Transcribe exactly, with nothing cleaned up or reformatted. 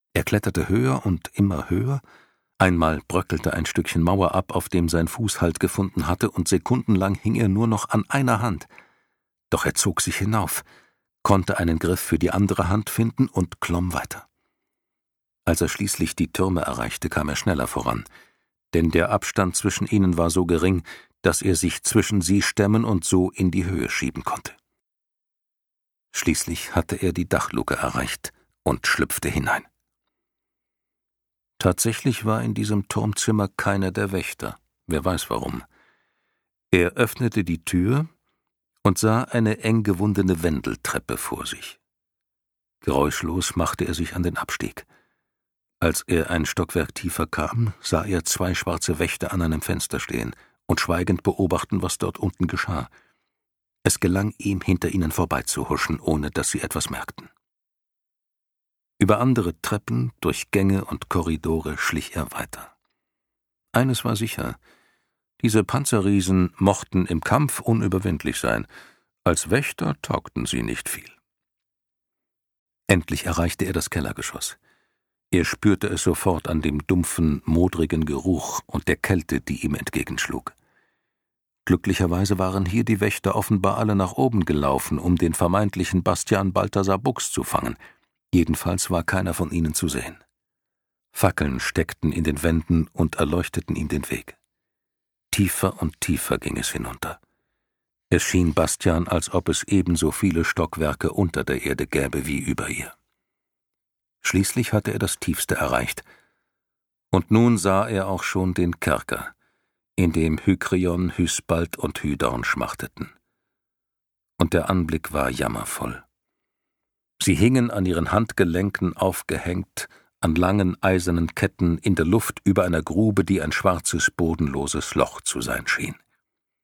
Er kletterte höher und immer höher. Einmal bröckelte ein Stückchen Mauer ab, auf dem sein Fuß Halt gefunden hatte, und sekundenlang hing er nur noch an einer Hand. Doch er zog sich hinauf, konnte einen Griff für die andere Hand finden und klomm weiter. Als er schließlich die Türme erreichte, kam er schneller voran, denn der Abstand zwischen ihnen war so gering, dass er sich zwischen sie stemmen und so in die Höhe schieben konnte. Schließlich hatte er die Dachluke erreicht und schlüpfte hinein. Tatsächlich war in diesem Turmzimmer keiner der Wächter, wer weiß warum. Er öffnete die Tür und sah eine eng gewundene Wendeltreppe vor sich. Geräuschlos machte er sich an den Abstieg. Als er ein Stockwerk tiefer kam, sah er zwei schwarze Wächter an einem Fenster stehen und schweigend beobachten, was dort unten geschah. Es gelang ihm, hinter ihnen vorbeizuhuschen, ohne dass sie etwas merkten. Über andere Treppen, durch Gänge und Korridore schlich er weiter. Eines war sicher: Diese Panzerriesen mochten im Kampf unüberwindlich sein, als Wächter taugten sie nicht viel. Endlich erreichte er das Kellergeschoss. Er spürte es sofort an dem dumpfen, modrigen Geruch und der Kälte, die ihm entgegenschlug. Glücklicherweise waren hier die Wächter offenbar alle nach oben gelaufen, um den vermeintlichen Bastian Balthasar Buchs zu fangen. Jedenfalls war keiner von ihnen zu sehen. Fackeln steckten in den Wänden und erleuchteten ihm den Weg. Tiefer und tiefer ging es hinunter. Es schien Bastian, als ob es ebenso viele Stockwerke unter der Erde gäbe wie über ihr. Schließlich hatte er das Tiefste erreicht, und nun sah er auch schon den Kerker, in dem Hykryon, Hysbald und Hydorn schmachteten. Und der Anblick war jammervoll. Sie hingen an ihren Handgelenken aufgehängt, an langen eisernen Ketten in der Luft über einer Grube, die ein schwarzes, bodenloses Loch zu sein schien.